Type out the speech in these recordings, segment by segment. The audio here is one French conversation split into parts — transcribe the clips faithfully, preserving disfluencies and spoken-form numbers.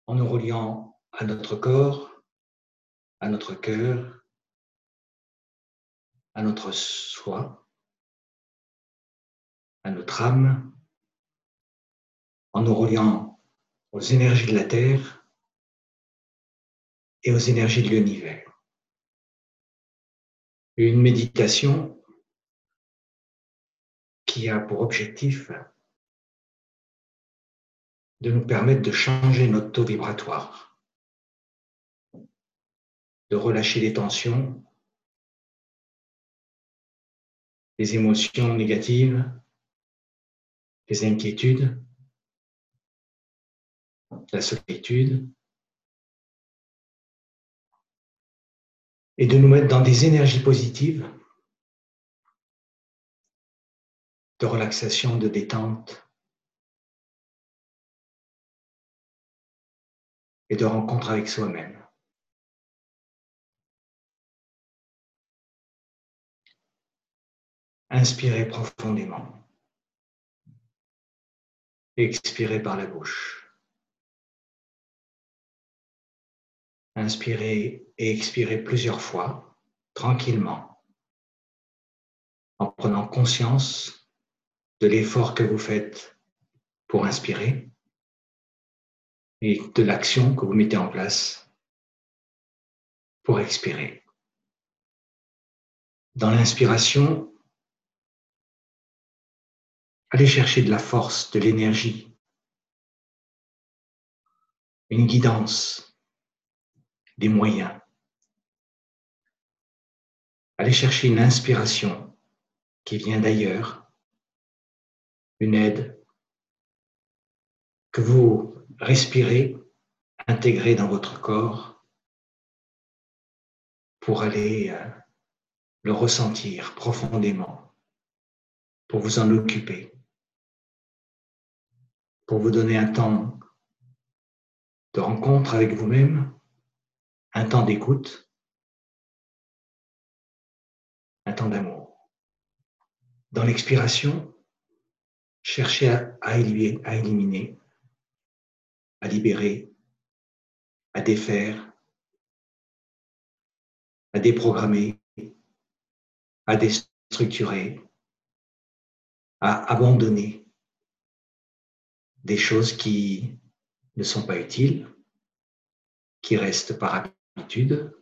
en nous reliant à notre corps, à notre cœur, à notre soi, à notre âme, en nous reliant aux énergies de la Terre et aux énergies de l'univers. Une méditation qui a pour objectif de nous permettre de changer notre taux vibratoire, de relâcher les tensions, les émotions négatives, les inquiétudes, la solitude, et de nous mettre dans des énergies positives, de relaxation, de détente et de rencontre avec soi-même. Inspirez profondément. Expirez par la bouche. Inspirez et expirez plusieurs fois, tranquillement, en prenant conscience de l'effort que vous faites pour inspirer et de l'action que vous mettez en place pour expirer. Dans l'inspiration, allez chercher de la force, de l'énergie, une guidance, des moyens. Allez chercher une inspiration qui vient d'ailleurs, une aide que vous respirez, intégrez dans votre corps pour aller euh, le ressentir profondément, pour vous en occuper, pour vous donner un temps de rencontre avec vous-même, un temps d'écoute, un temps d'amour. Dans l'expiration, cherchez à, à, éliminer, à éliminer, à libérer, à défaire, à déprogrammer, à déstructurer, à abandonner des choses qui ne sont pas utiles, qui restent par habitude,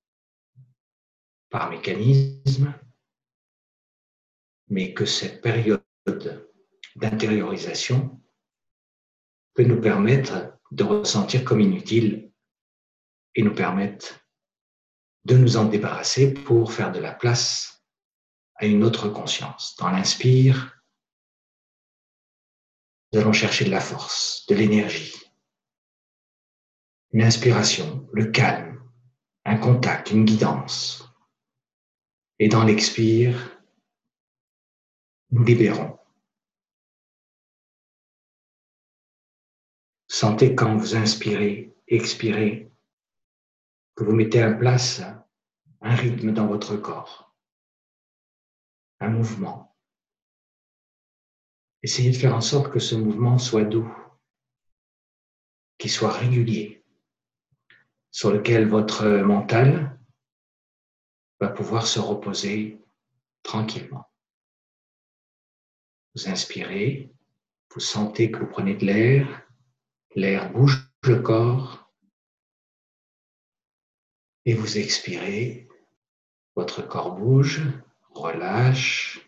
par mécanisme, mais que cette période d'intériorisation peut nous permettre de ressentir comme inutile et nous permettre de nous en débarrasser pour faire de la place à une autre conscience. Dans l'inspire, nous allons chercher de la force, de l'énergie, une inspiration, le calme, un contact, une guidance. Et dans l'expire, nous libérons. Sentez quand vous inspirez, expirez, que vous mettez en place un rythme dans votre corps, un mouvement. Essayez de faire en sorte que ce mouvement soit doux, qu'il soit régulier, sur lequel votre mental va pouvoir se reposer tranquillement. Vous inspirez, vous sentez que vous prenez de l'air, l'air bouge le corps, et vous expirez, votre corps bouge, relâche,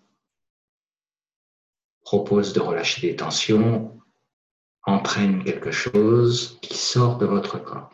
propose de relâcher des tensions, entraîne quelque chose qui sort de votre corps.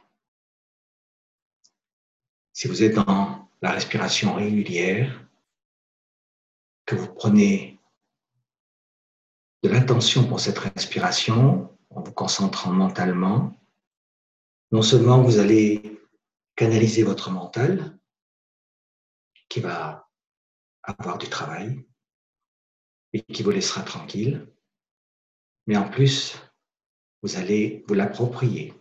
Si vous êtes dans la respiration régulière, que vous prenez de l'attention pour cette respiration en vous concentrant mentalement, non seulement vous allez canaliser votre mental qui va avoir du travail et qui vous laissera tranquille, mais en plus, vous allez vous l'approprier.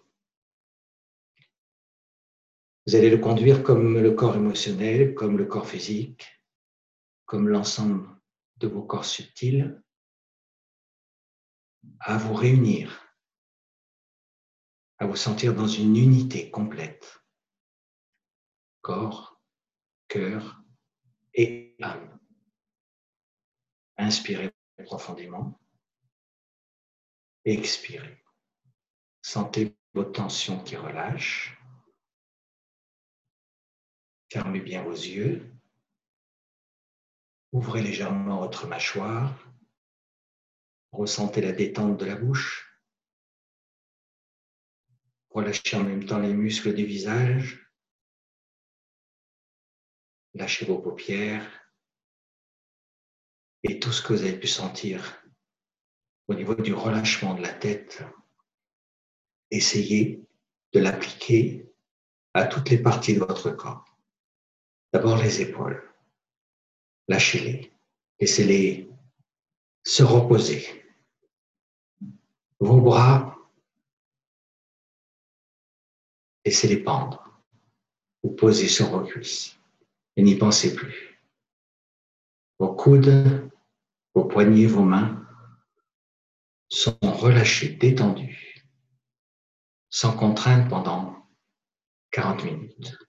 Vous allez le conduire comme le corps émotionnel, comme le corps physique, comme l'ensemble de vos corps subtils, à vous réunir à vous sentir dans une unité complète. Corps, cœur et âme. Inspirez profondément. Expirez. Sentez vos tensions qui relâchent. Fermez bien vos yeux. Ouvrez légèrement votre mâchoire. Ressentez la détente de la bouche. Relâchez en même temps les muscles du visage. Lâchez vos paupières. Et tout ce que vous avez pu sentir au niveau du relâchement de la tête, essayez de l'appliquer à toutes les parties de votre corps. D'abord les épaules. Lâchez-les. Laissez-les se reposer. Vos bras, laissez-les pendre. Vous posez sur vos cuisses et n'y pensez plus. Vos coudes, vos poignets, vos mains sont relâchés, détendus, sans contrainte pendant quarante minutes.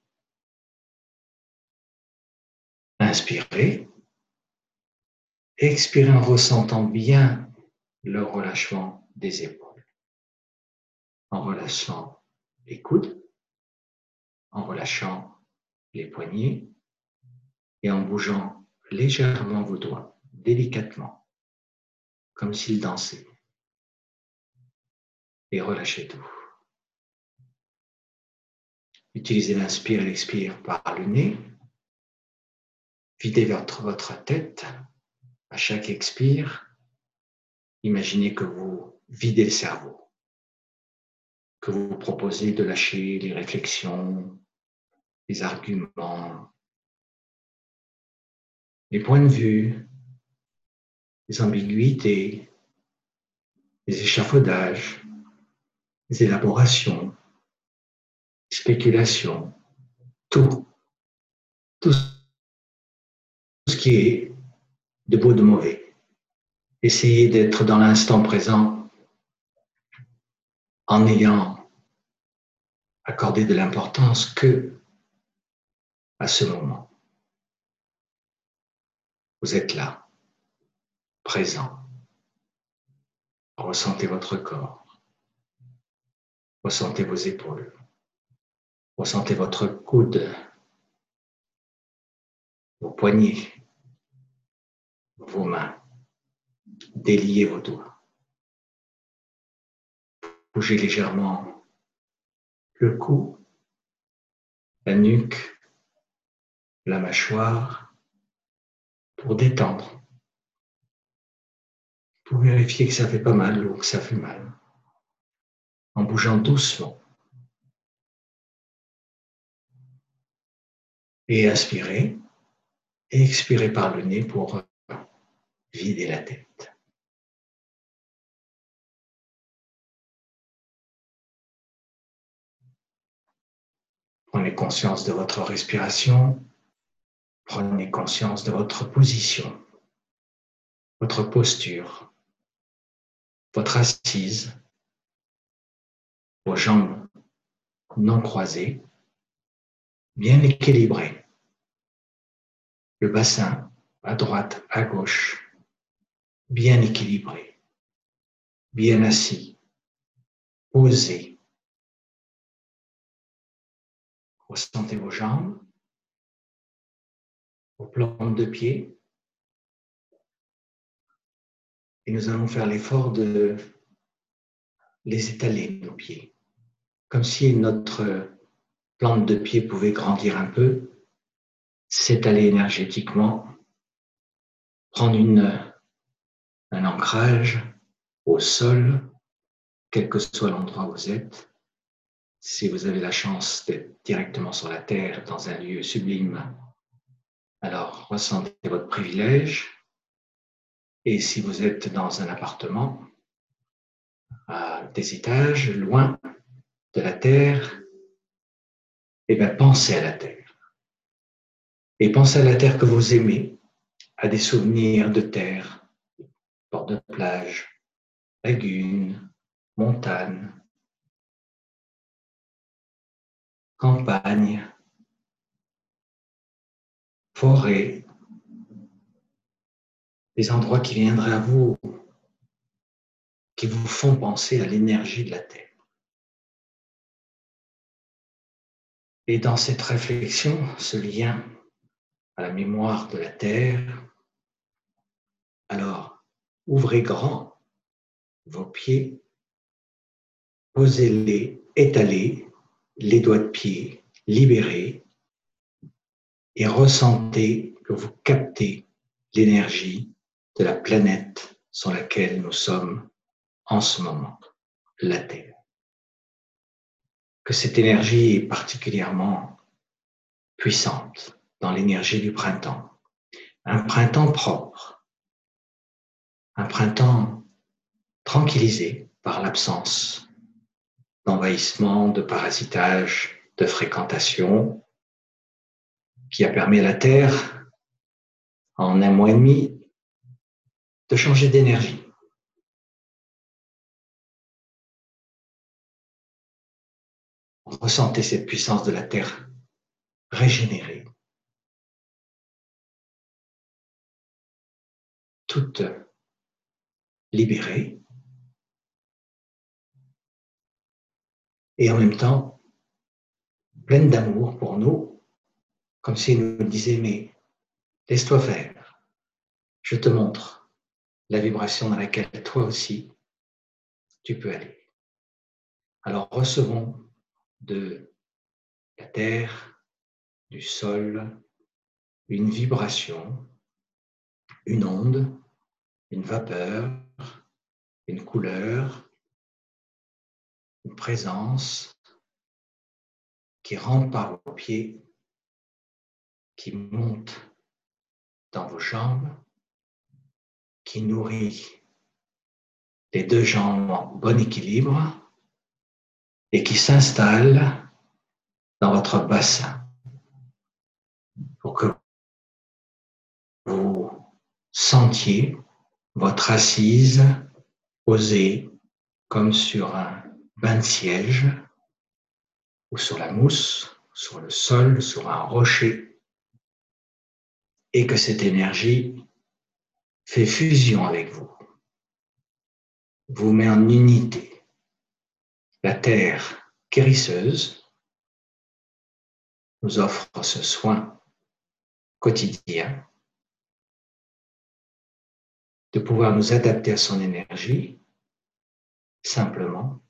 Inspirez. Expirez en ressentant bien le relâchement des épaules, en relâchant les coudes, en relâchant les poignets et en bougeant légèrement vos doigts, délicatement, comme s'ils dansaient. Et relâchez tout. Utilisez l'inspire et l'expire par le nez. Videz votre, votre tête à chaque expire. Imaginez que vous videz le cerveau, que vous vous proposez de lâcher les réflexions, les arguments, les points de vue, les ambiguïtés, les échafaudages, les élaborations, les spéculations, tout, tout ce qui est de beau, de mauvais. Essayez d'être dans l'instant présent en ayant accordé de l'importance que à ce moment. Vous êtes là, présent. Ressentez votre corps. Ressentez vos épaules. Ressentez votre coude, vos poignets, vos mains. Déliez vos doigts. Bougez légèrement le cou, la nuque, la mâchoire pour détendre. Pour vérifier que ça fait pas mal ou que ça fait mal. En bougeant doucement. Et inspirez et expirez par le nez pour vider la tête. Prenez conscience de votre respiration. Prenez conscience de votre position, votre posture, votre assise, vos jambes non croisées, bien équilibrées. Le bassin à droite, à gauche, bien équilibré, bien assis, posé. Ressentez vos jambes, vos plantes de pied. Et nous allons faire l'effort de les étaler, nos pieds. Comme si notre plante de pied pouvait grandir un peu, s'étaler énergétiquement, prendre une, un ancrage au sol, quel que soit l'endroit où vous êtes. Si vous avez la chance d'être directement sur la terre, dans un lieu sublime, alors ressentez votre privilège. Et si vous êtes dans un appartement, à des étages, loin de la terre, eh bien pensez à la terre. Et pensez à la terre que vous aimez, à des souvenirs de terre, bord de plage, lagunes, montagnes, campagne, forêt, des endroits qui viendraient à vous, qui vous font penser à l'énergie de la Terre. Et dans cette réflexion, ce lien à la mémoire de la Terre, alors ouvrez grand vos pieds, posez-les, étalez les doigts de pied, libérés, et ressentez que vous captez l'énergie de la planète sur laquelle nous sommes en ce moment, la Terre. Que cette énergie est particulièrement puissante dans l'énergie du printemps. Un printemps propre, un printemps tranquillisé par l'absence d'envahissement, de parasitage, de fréquentation, qui a permis à la Terre, en un mois et demi, de changer d'énergie. Ressentez cette puissance de la Terre régénérée, toute libérée, et en même temps pleine d'amour pour nous, comme s'il nous disait, mais laisse-toi faire, je te montre la vibration dans laquelle toi aussi tu peux aller. Alors recevons de la terre, du sol, une vibration, une onde, une vapeur, une couleur, une présence qui rentre par vos pieds, qui monte dans vos jambes, qui nourrit les deux jambes en bon équilibre et qui s'installe dans votre bassin pour que vous sentiez votre assise posée comme sur un bain de siège ou sur la mousse, sur le sol, sur un rocher, et que cette énergie fait fusion avec vous, vous met en unité. La terre guérisseuse nous offre ce soin quotidien de pouvoir nous adapter à son énergie simplement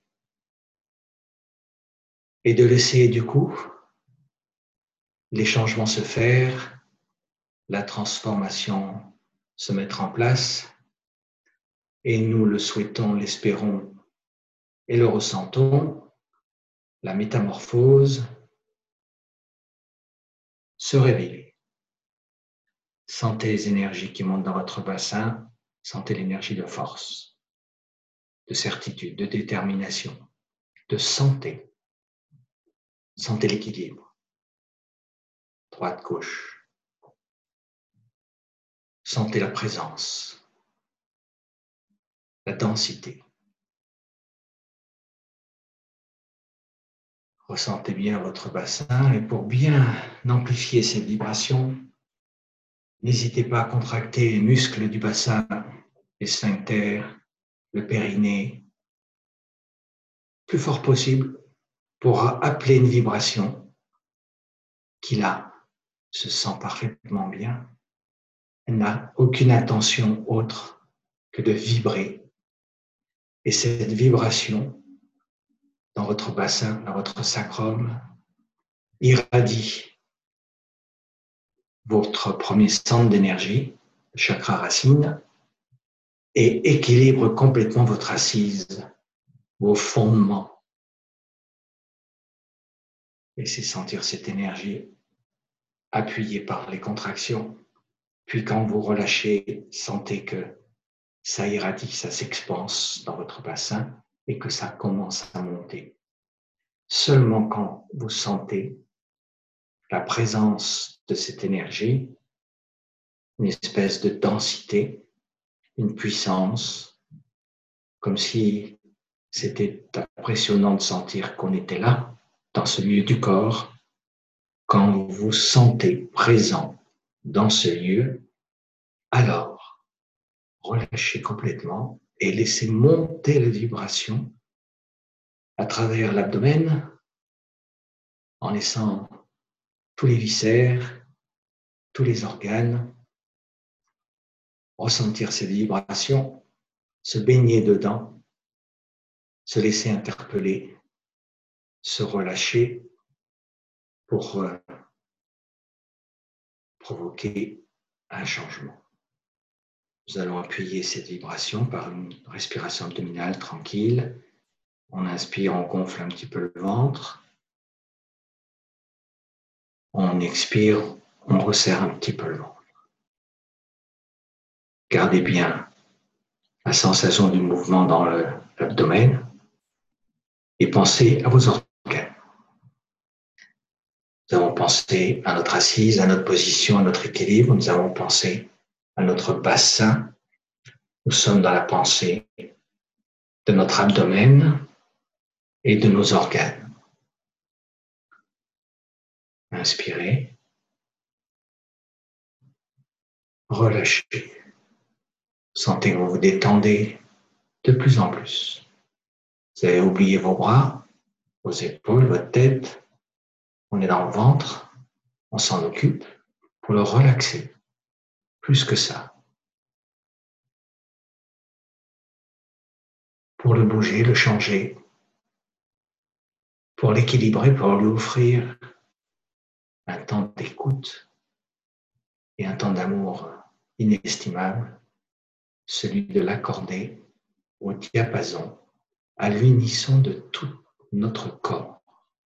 et de laisser du coup les changements se faire, la transformation se mettre en place, et nous le souhaitons, l'espérons et le ressentons, la métamorphose se révéler. Sentez les énergies qui montent dans votre bassin, sentez l'énergie de force, de certitude, de détermination, de santé. Sentez l'équilibre, droite-gauche. Sentez la présence, la densité. Ressentez bien votre bassin et pour bien amplifier cette vibration, n'hésitez pas à contracter les muscles du bassin, les sphincters, le périnée, plus fort possible pour appeler une vibration qui là se sent parfaitement bien. Elle n'a aucune intention autre que de vibrer. Et cette vibration dans votre bassin, dans votre sacrum, irradie votre premier centre d'énergie, le chakra racine, et équilibre complètement votre assise, vos fondements. Laissez sentir cette énergie appuyée par les contractions. Puis quand vous relâchez, sentez que ça irradie, ça s'expanse dans votre bassin et que ça commence à monter. Seulement quand vous sentez la présence de cette énergie, une espèce de densité, une puissance, comme si c'était impressionnant de sentir qu'on était là, dans ce lieu du corps, quand vous vous sentez présent dans ce lieu, alors relâchez complètement et laissez monter la vibration à travers l'abdomen en laissant tous les viscères, tous les organes ressentir cette vibration, se baigner dedans, se laisser interpeller, se relâcher pour euh, provoquer un changement. Nous allons appuyer cette vibration par une respiration abdominale tranquille. On inspire, on gonfle un petit peu le ventre. On expire, on resserre un petit peu le ventre. Gardez bien la sensation du mouvement dans l'abdomen et pensez à vos organes. Nous avons pensé à notre assise, à notre position, à notre équilibre. Nous avons pensé à notre bassin. Nous sommes dans la pensée de notre abdomen et de nos organes. Inspirez. Relâchez. Sentez que vous vous détendez de plus en plus. Vous avez oublié vos bras, vos épaules, votre tête. On est dans le ventre. On s'en occupe pour le relaxer. Plus que ça. Pour le bouger, le changer. Pour l'équilibrer, pour lui offrir un temps d'écoute et un temps d'amour inestimable, celui de l'accorder au diapason, à l'unisson de tout notre corps.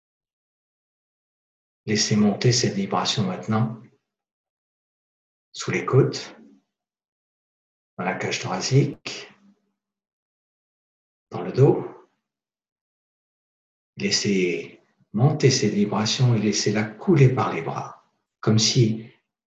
Laissez monter cette vibration maintenant sous les côtes, dans la cage thoracique, dans le dos. Laissez monter cette vibration et laissez-la couler par les bras, comme si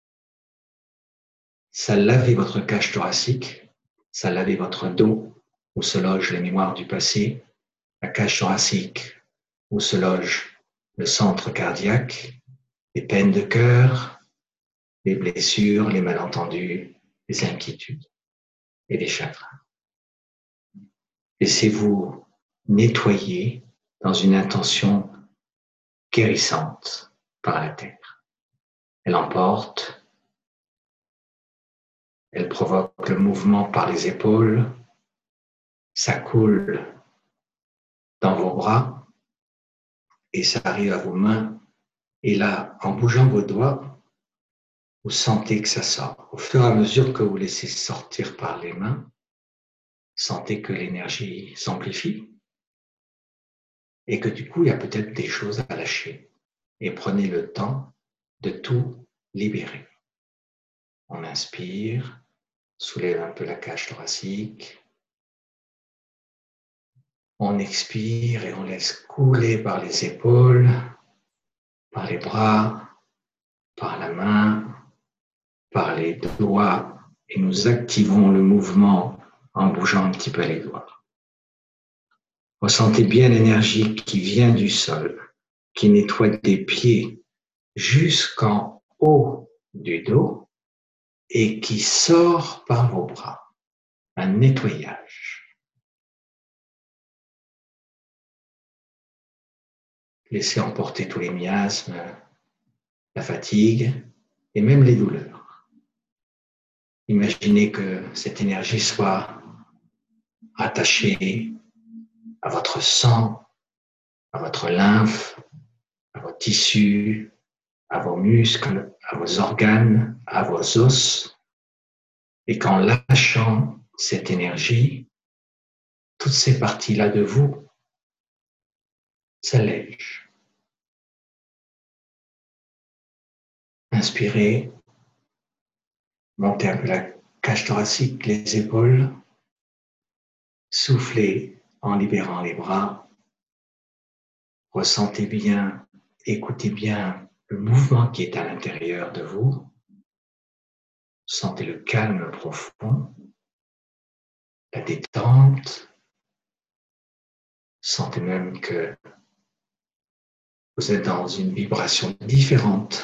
ça lavait votre cage thoracique, ça lavait votre dos, où se logent les mémoires du passé, la cage thoracique, où se loge le centre cardiaque, les peines de cœur, les blessures, les malentendus, les inquiétudes et les chagrins. Laissez-vous nettoyer dans une intention guérissante par la terre. Elle emporte, elle provoque le mouvement par les épaules, ça coule dans vos bras et ça arrive à vos mains. Et là, en bougeant vos doigts, vous sentez que ça sort. Au fur et à mesure que vous laissez sortir par les mains, sentez que l'énergie s'amplifie et que du coup, il y a peut-être des choses à lâcher. Et prenez le temps de tout libérer. On inspire, soulève un peu la cage thoracique. On expire et on laisse couler par les épaules, par les bras, par la main, par les doigts. Et nous activons le mouvement en bougeant un petit peu les doigts. Ressentez bien l'énergie qui vient du sol, qui nettoie des pieds jusqu'en haut du dos et qui sort par vos bras. Un nettoyage. Laissez emporter tous les miasmes, la fatigue et même les douleurs. Imaginez que cette énergie soit attachée à votre sang, à votre lymphe, à vos tissus, à vos muscles, à vos organes, à vos os. Et qu'en lâchant cette énergie, toutes ces parties-là de vous s'allègent. Inspirez, montez un peu la cage thoracique, les épaules. Soufflez en libérant les bras. Ressentez bien, écoutez bien le mouvement qui est à l'intérieur de vous. Sentez le calme profond, la détente. Sentez même que Vous êtes dans une vibration différente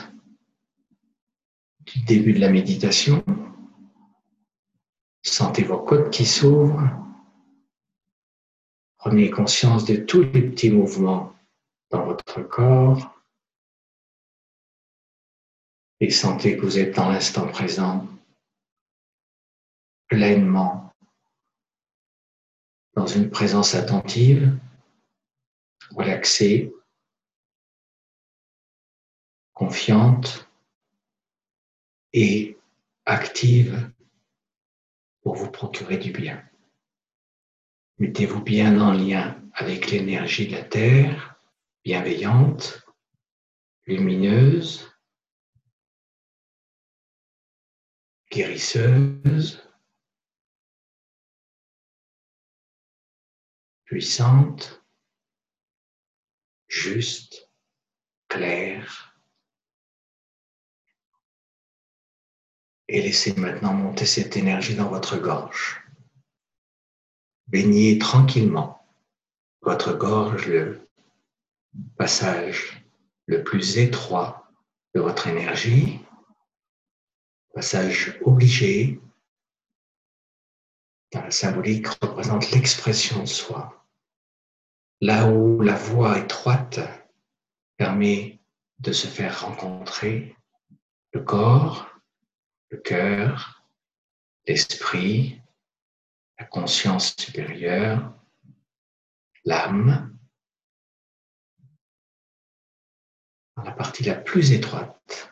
du début de la méditation. Sentez vos côtes qui s'ouvrent. Prenez conscience de tous les petits mouvements dans votre corps. Et sentez que vous êtes dans l'instant présent, pleinement, dans une présence attentive, relaxée, confiante et active pour vous procurer du bien. Mettez-vous bien en lien avec l'énergie de la Terre, bienveillante, lumineuse, guérisseuse, puissante, juste, claire. Et laissez maintenant monter cette énergie dans votre gorge. Baignez tranquillement votre gorge, le passage le plus étroit de votre énergie, passage obligé, dans la symbolique représente l'expression de soi. Là où la voie étroite permet de se faire rencontrer le corps, le cœur, l'esprit, la conscience supérieure, l'âme, dans la partie la plus étroite,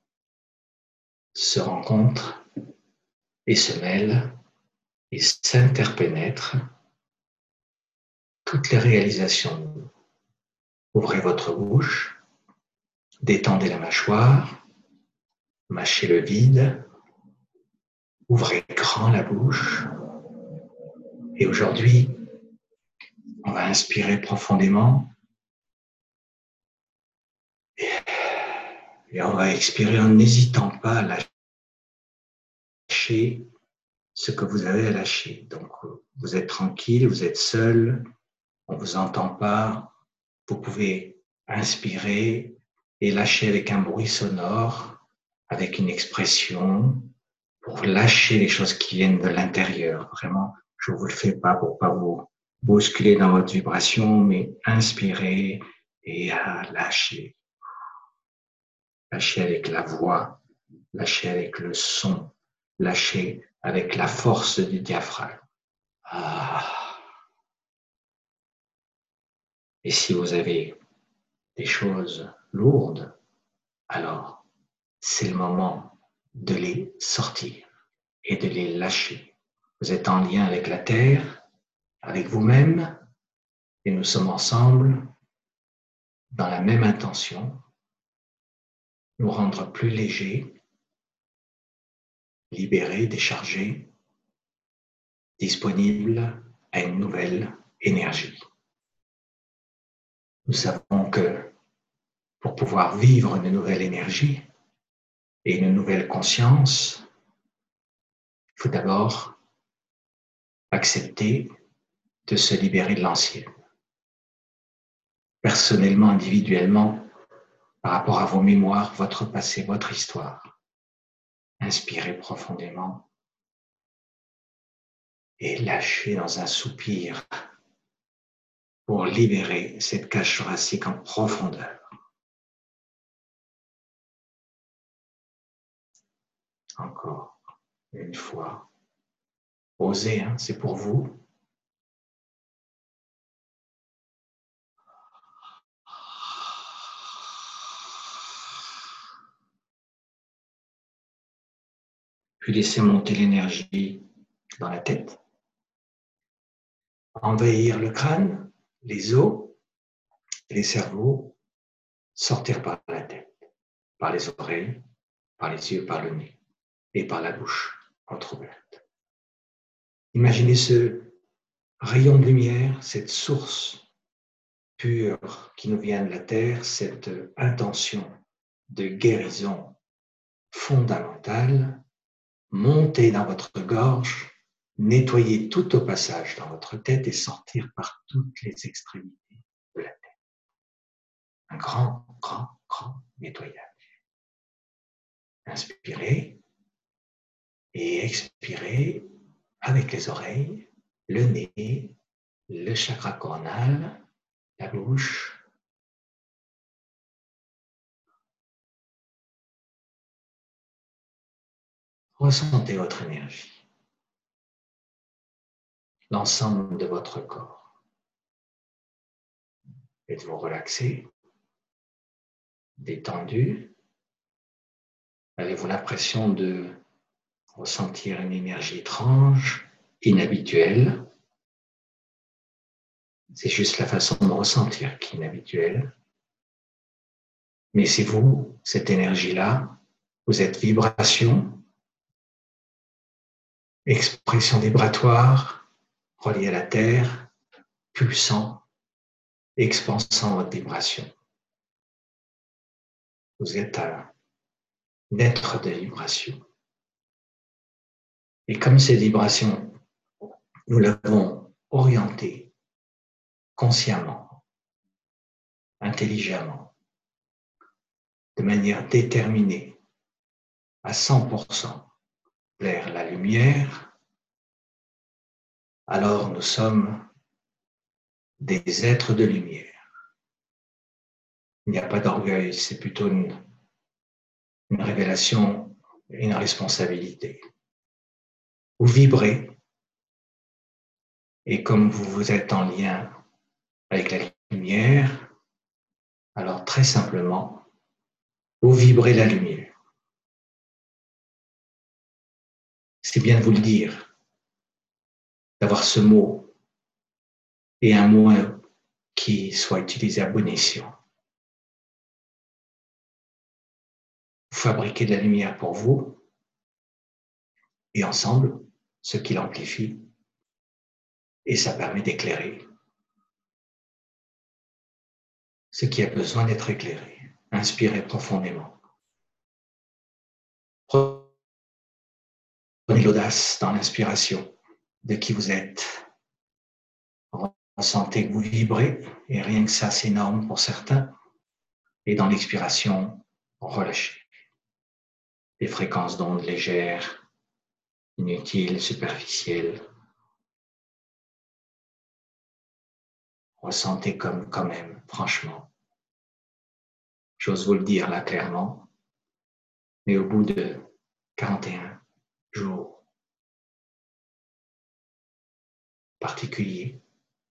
se rencontrent et se mêlent et s'interpénètrent toutes les réalisations. Ouvrez votre bouche, détendez la mâchoire, mâchez le vide, ouvrez grand la bouche. Et aujourd'hui, on va inspirer profondément et on va expirer en n'hésitant pas à lâcher ce que vous avez à lâcher. Donc, vous êtes tranquille, vous êtes seul, on ne vous entend pas. Vous pouvez inspirer et lâcher avec un bruit sonore, avec une expression, pour lâcher les choses qui viennent de l'intérieur. Vraiment, je ne vous le fais pas pour ne pas vous bousculer dans votre vibration, mais inspirez et à lâcher. Lâcher avec la voix, lâcher avec le son, lâcher avec la force du diaphragme. Ah. Et si vous avez des choses lourdes, alors c'est le moment de les sortir et de les lâcher. Vous êtes en lien avec la Terre, avec vous-même, et nous sommes ensemble dans la même intention, nous rendre plus légers, libérés, déchargés, disponibles à une nouvelle énergie. Nous savons que pour pouvoir vivre une nouvelle énergie et une nouvelle conscience, il faut d'abord accepter de se libérer de l'ancienne. Personnellement, individuellement, par rapport à vos mémoires, votre passé, votre histoire. Inspirez profondément et lâchez dans un soupir pour libérer cette cage thoracique en profondeur. Encore une fois. Osez, hein, c'est pour vous. Puis laissez monter l'énergie dans la tête. Envahir le crâne, les os et les cerveaux, sortir par la tête, par les oreilles, par les yeux, par le nez et par la bouche entrouverte. Imaginez ce rayon de lumière, cette source pure qui nous vient de la terre, cette intention de guérison fondamentale, monter dans votre gorge, nettoyer tout au passage dans votre tête et sortir par toutes les extrémités de la tête. Un grand, grand, grand nettoyage. Inspirez et expirez avec les oreilles, le nez, le chakra coronal, la bouche. Ressentez votre énergie, l'ensemble de votre corps. Êtes-vous relaxé, détendu? Avez-vous l'impression de ressentir une énergie étrange, inhabituelle? C'est juste la façon de ressentir qui est inhabituelle. Mais c'est vous, cette énergie-là, vous êtes vibration, expression vibratoire, reliée à la Terre, pulsant, expansant votre vibration. Vous êtes un être de vibration. Et comme ces vibrations, nous l'avons orienté consciemment, intelligemment, de manière déterminée, à cent pour cent vers la lumière, alors nous sommes des êtres de lumière. Il n'y a pas d'orgueil, c'est plutôt une, une révélation, une responsabilité. Vous vibrez, et comme vous, vous êtes en lien avec la lumière, alors très simplement, vous vibrez la lumière. C'est bien de vous le dire, d'avoir ce mot, et un mot qui soit utilisé à bon escient. Vous fabriquez de la lumière pour vous, et ensemble, ce qui l'amplifie, et ça permet d'éclairer ce qui a besoin d'être éclairé. Inspirez profondément. Prenez l'audace dans l'inspiration de qui vous êtes. Ressentez que vous vibrez, et rien que ça, c'est énorme pour certains. Et dans l'expiration, relâchez. Les fréquences d'ondes légères, inutiles, superficielles. Ressentez comme quand même, franchement. J'ose vous le dire là clairement, mais au bout de quarante et un jours particuliers,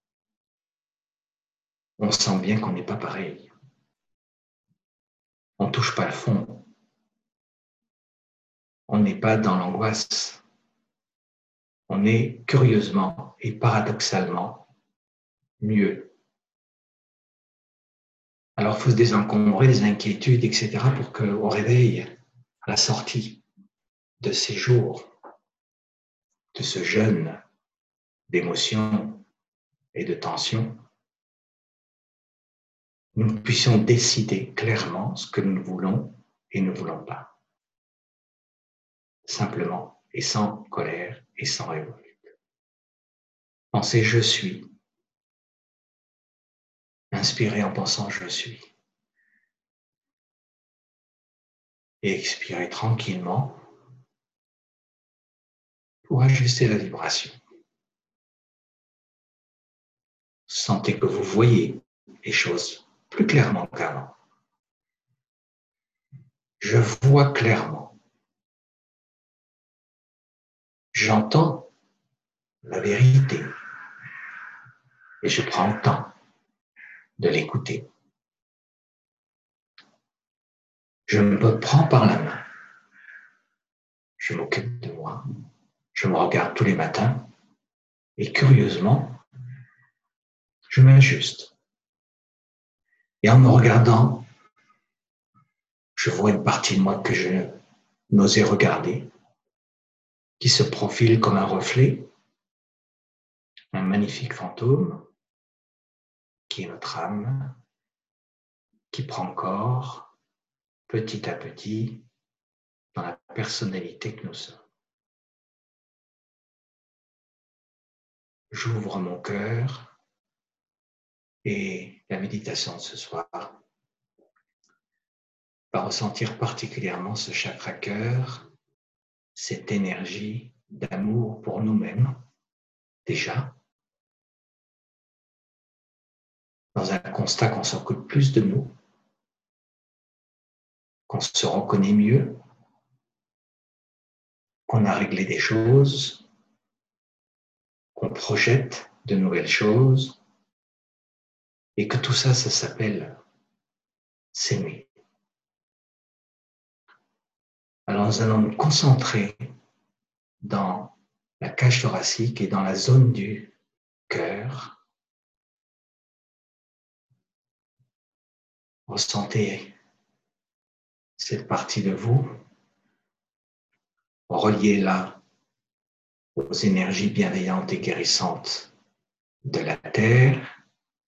on sent bien qu'on n'est pas pareil. On ne touche pas le fond. On n'est pas dans l'angoisse. On est curieusement et paradoxalement mieux. Alors il faut se désencombrer des inquiétudes, et cetera pour qu'au réveil, à la sortie de ces jours, de ce jeûne d'émotions et de tensions, nous puissions décider clairement ce que nous voulons et ne voulons pas. Simplement et sans colère et sans révolte. Pensez « je suis ». Inspirez en pensant « je suis ». Et expirez tranquillement pour ajuster la vibration. Sentez que vous voyez les choses plus clairement qu'avant. Je vois clairement. J'entends la vérité et je prends le temps de l'écouter. Je me prends par la main. Je m'occupe de moi. Je me regarde tous les matins et curieusement, je m'ajuste. Et en me regardant, je vois une partie de moi que je n'osais regarder, qui se profile comme un reflet, un magnifique fantôme, qui est notre âme, qui prend corps petit à petit dans la personnalité que nous sommes. J'ouvre mon cœur et la méditation de ce soir va ressentir particulièrement ce chakra cœur, cette énergie d'amour pour nous-mêmes, déjà, dans un constat qu'on s'occupe plus de nous, qu'on se reconnaît mieux, qu'on a réglé des choses, qu'on projette de nouvelles choses, et que tout ça, ça s'appelle s'aimer. Alors nous allons nous concentrer dans la cage thoracique et dans la zone du cœur. Ressentez cette partie de vous, reliez-la aux énergies bienveillantes et guérissantes de la Terre,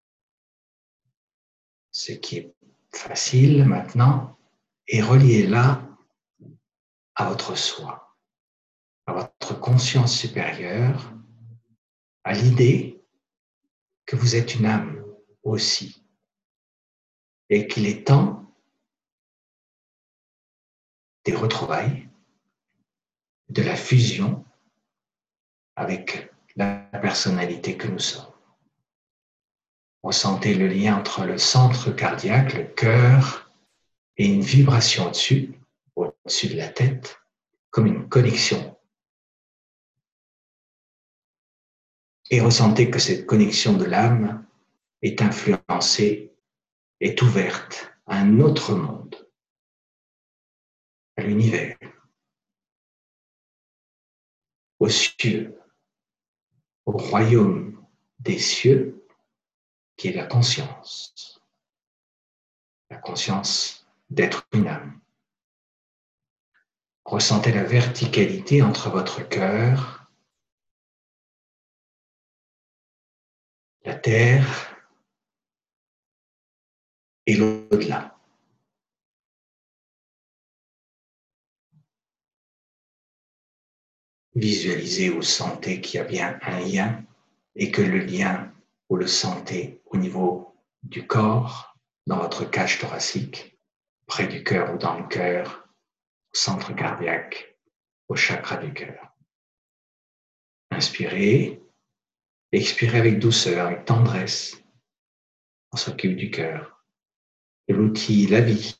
ce qui est facile maintenant, et reliez-la à votre soi, à votre conscience supérieure, à l'idée que vous êtes une âme aussi, et qu'il est temps des retrouvailles, de la fusion avec la personnalité que nous sommes. Ressentez le lien entre le centre cardiaque, le cœur, et une vibration au-dessus, au-dessus de la tête, comme une connexion. Et ressentez que cette connexion de l'âme est influencée, est ouverte à un autre monde, à l'univers, aux cieux, au royaume des cieux, qui est la conscience, la conscience d'être une âme. Ressentez la verticalité entre votre cœur, la terre et l'au-delà. Visualisez ou sentez qu'il y a bien un lien et que le lien, vous le sentez au niveau du corps, dans votre cage thoracique, près du cœur ou dans le cœur, au centre cardiaque, au chakra du cœur. Inspirez, expirez avec douceur, avec tendresse. On s'occupe du cœur, de l'outil, la vie,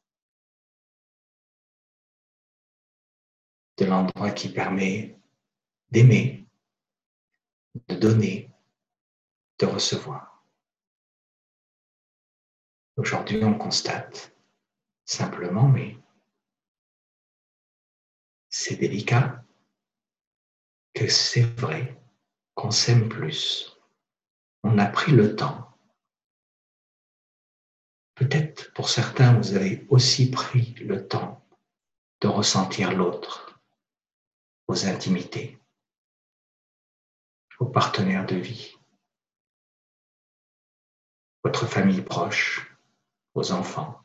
de l'endroit qui permet d'aimer, de donner, de recevoir. Aujourd'hui, on constate simplement, mais c'est délicat, que c'est vrai qu'on s'aime plus. On a pris le temps. Peut-être pour certains, vous avez aussi pris le temps de ressentir l'autre, vos intimités, vos partenaires de vie, votre famille proche, vos enfants.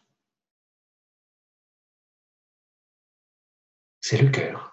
C'est le cœur.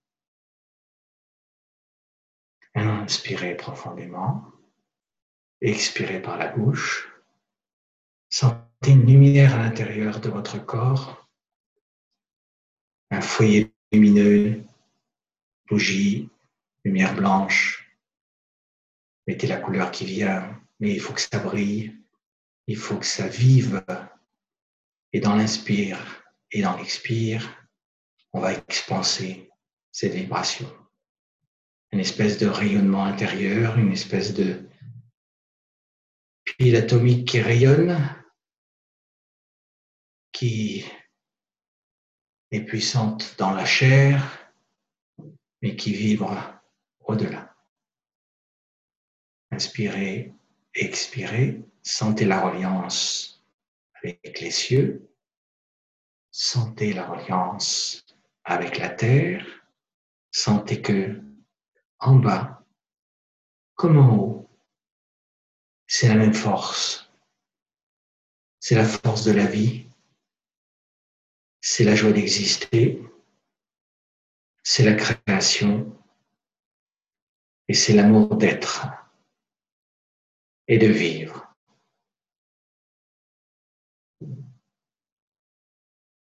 Inspirez profondément, expirez par la bouche. Sentez une lumière à l'intérieur de votre corps, un foyer lumineux, bougie, lumière blanche. Mettez la couleur qui vient, mais il faut que ça brille, il faut que ça vive. Et dans l'inspire et dans l'expire, on va expanser cette vibration. Une espèce de rayonnement intérieur, une espèce de pile atomique qui rayonne, qui est puissante dans la chair, mais qui vibre au-delà. Inspirez, expirez, sentez la reliance avec les cieux, sentez la reliance avec la terre, sentez que en bas, comme en haut, c'est la même force. C'est la force de la vie, c'est la joie d'exister, c'est la création et c'est l'amour d'être et de vivre.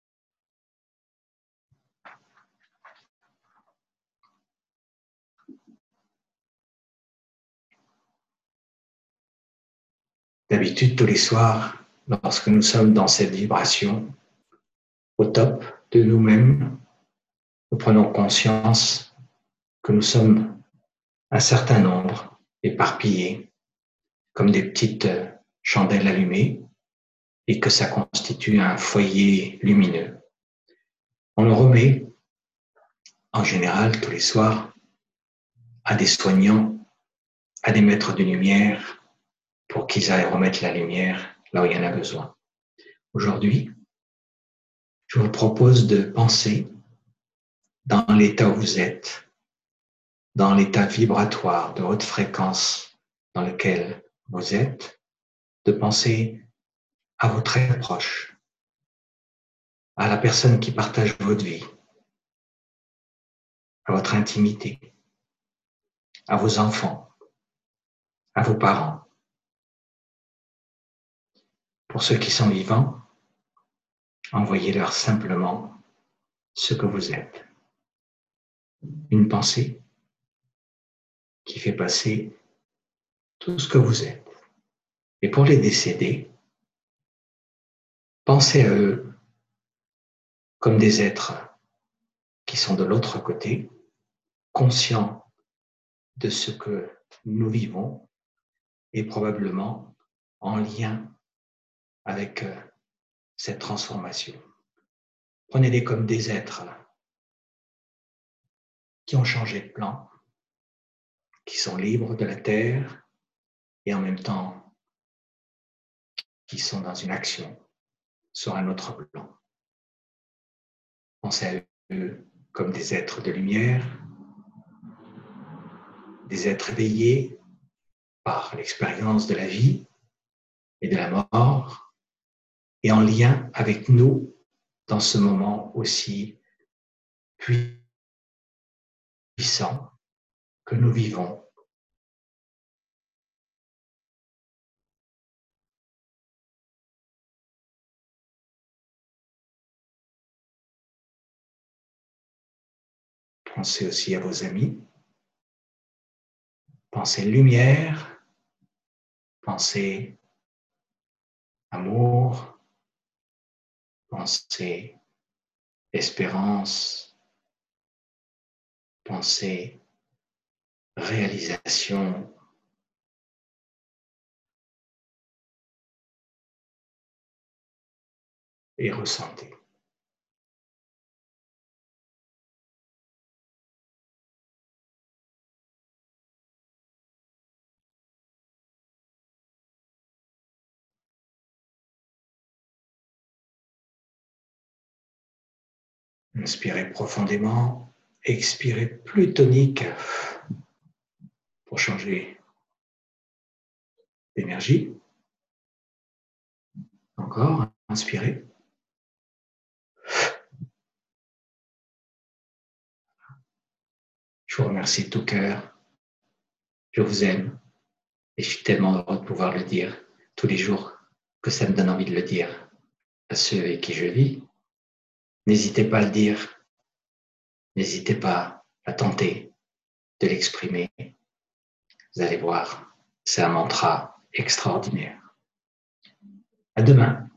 D'habitude, tous les soirs, lorsque nous sommes dans cette vibration, au top de nous-mêmes, nous prenons conscience que nous sommes un certain nombre, éparpillés, comme des petites chandelles allumées, et que ça constitue un foyer lumineux. On le remet, en général, tous les soirs, à des soignants, à des maîtres de lumière, pour qu'ils aillent remettre la lumière là où il y en a besoin. Aujourd'hui, je vous propose de penser dans l'état où vous êtes, dans l'état vibratoire de haute fréquence dans lequel vous êtes, de penser à vos très proches, à la personne qui partage votre vie, à votre intimité, à vos enfants, à vos parents. Pour ceux qui sont vivants, envoyez-leur simplement ce que vous êtes. Une pensée qui fait passer tout ce que vous êtes. Et pour les décédés, pensez à eux comme des êtres qui sont de l'autre côté, conscients de ce que nous vivons et probablement en lien avec cette transformation. Prenez-les comme des êtres qui ont changé de plan, qui sont libres de la terre et en même temps qui sont dans une action sur un autre plan. Pensez à eux comme des êtres de lumière, des êtres éveillés par l'expérience de la vie et de la mort, et en lien avec nous dans ce moment aussi puissant que nous vivons. Pensez aussi à vos amis. Pensez lumière, pensez amour, pensez espérance, pensez réalisation. Et ressentez. Inspirez profondément, expirez plus tonique pour changer d'énergie. Encore, inspirez. Je vous remercie de tout cœur. Je vous aime et je suis tellement heureux de pouvoir le dire tous les jours que ça me donne envie de le dire à ceux avec qui je vis. N'hésitez pas à le dire. N'hésitez pas à tenter de l'exprimer. Vous allez voir, c'est un mantra extraordinaire. À demain.